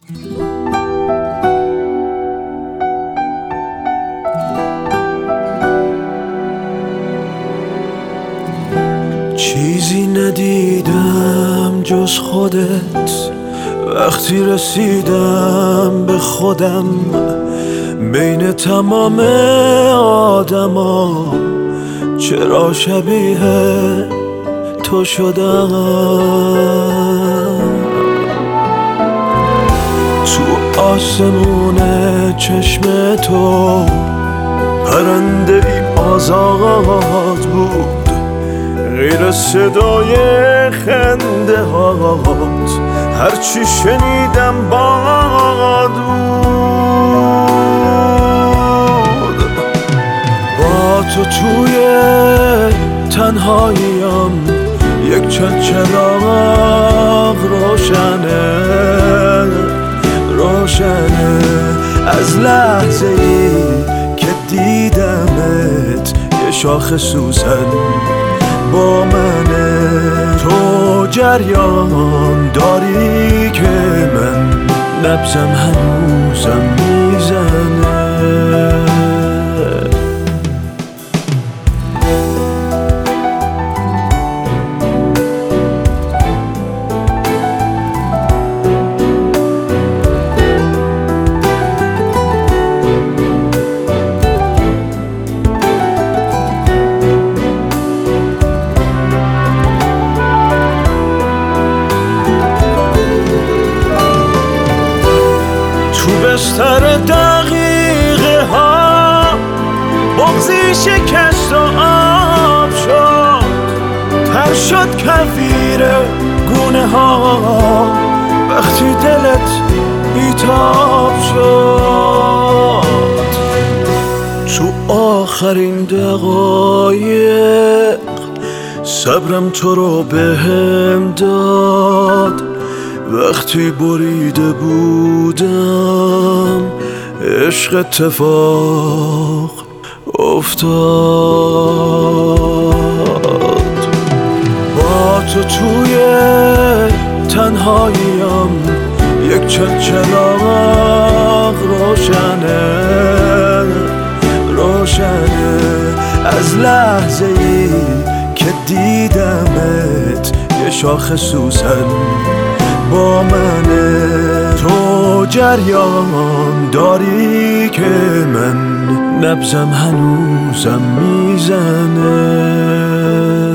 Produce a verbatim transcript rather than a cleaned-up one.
چیزی ندیدم جز خودت، وقتی رسیدم به خودم بین تمام آدما چرا شبیه تو شدم. تو آسمون چشم تو پرنده ای آزاد بود، غیر صدای خنده هات هرچی شنیدم باد بود. با تو توی تنهاییم یک چراغ روشنه روشنه از لحظه ای که دیدمت یه شاخ سوسن با منه. تو جریان داری که من نبضم هنوزم میزنه. بستر دقیقه ها بغضی شکست و آب شد، تر شد کفیر گونه ها وقتی دلت بیتاب شد. تو آخرین دقایق صبرم تو رو بهم داد، وقتی بریده بودم عشق اتفاق افتاد. با تو توی تنهاییم یک چراغ روشنه روشنه از لحظه ای که دیدمت یه شاخ سوسن با منه. تو جریان داری که من نبضم هنوزم میزنه.